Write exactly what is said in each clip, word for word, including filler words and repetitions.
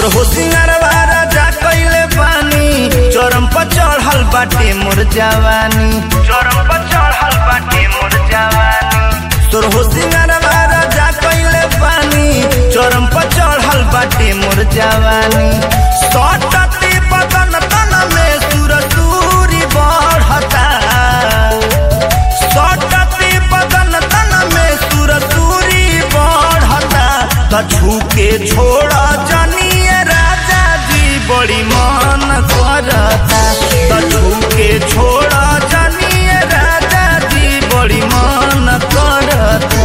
हो सिंगारवा राजा कइले बानी चरम पर चढ़ल बाटे मोर जवानी चरम पर चढ़ल बाटे मोर जवानी तोर हो सिंगारवा राजा कइले बानी चरम पर चढ़ल बाटे मोर जवानी सटती बदन तन में सुरसुरी बढ़ता सटती बदन तन में सुरसुरी बढ़ता त छूके छोड़ा जनिए राजा जी बड़ी मन करता त छूके छोड़ा जनिए राजा जी बड़ी मन करता।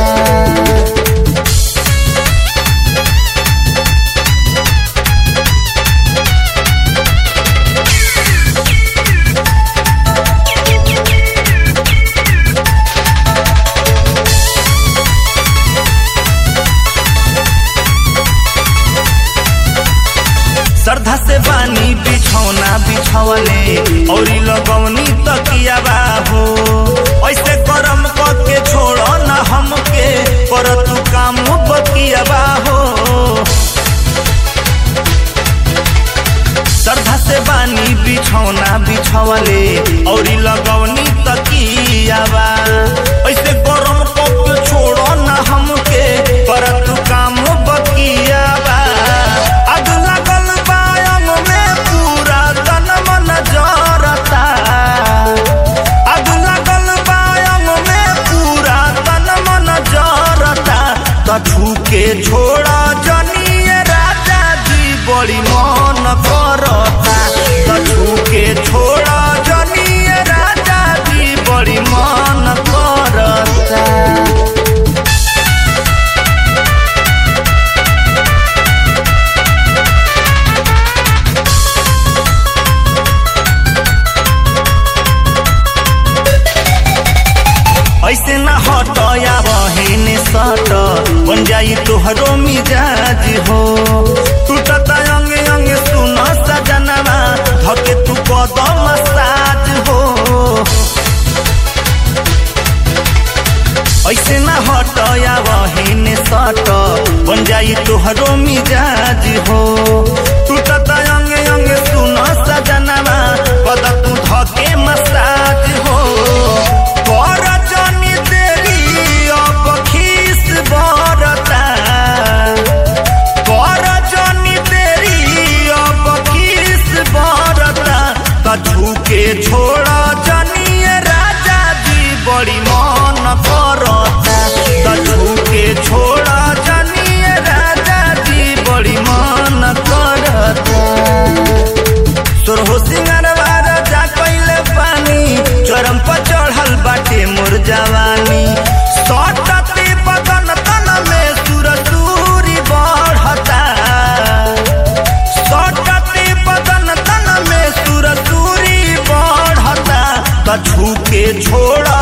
श्रद्धा से बानी बिछौना बिछौले और लगौनी तकियाबा हो ऐसे गरम करके छोड़ो ना हमके पर तू काम बकियाबा हो श्रद्धा से बानी बिछौना बिछौले और लगौनी तकियाबा ऐसे गरम करके छोड़ो ना हमके पर तू काम बकियाबा आग लगल बायम में पूरा तन मन जरता आग लगल बायम में पूरा तन मन जरता त छूके छोड़ा जनिए राजा जी बड़ी मन करता त छूके छोड़ा जनिए राजा जी बड़ी मन करता। ऐसे न हटया बहिने सट बन जाई तोहरो मिजाज हो टूटता अंगे अंगे सुन सजनवा धके तू कदम साज हो ऐसे न हटया बहिने सट बन जाई तोहरो मिजाज हो टूटता अंगे अंगे सुन सजनवा कद तू धके मसाज हो कर जनी तेरी अब खीस बरता कर जनी तेरी अब खीस बरता त छूके छोड़ा जनिए राजा जी बड़ी मन करता त छूके छोड़ा जनिए राजा जी बड़ी मन करता। तोर हो सिंगारवा राजा कइले बानी चरम पर चढ़ल बाटे मोर जवानी सटती बदन तन में सुरसुरी बढ़ता सटती बदन तन में सुरसुरी बढ़ता त छूके छोड़ा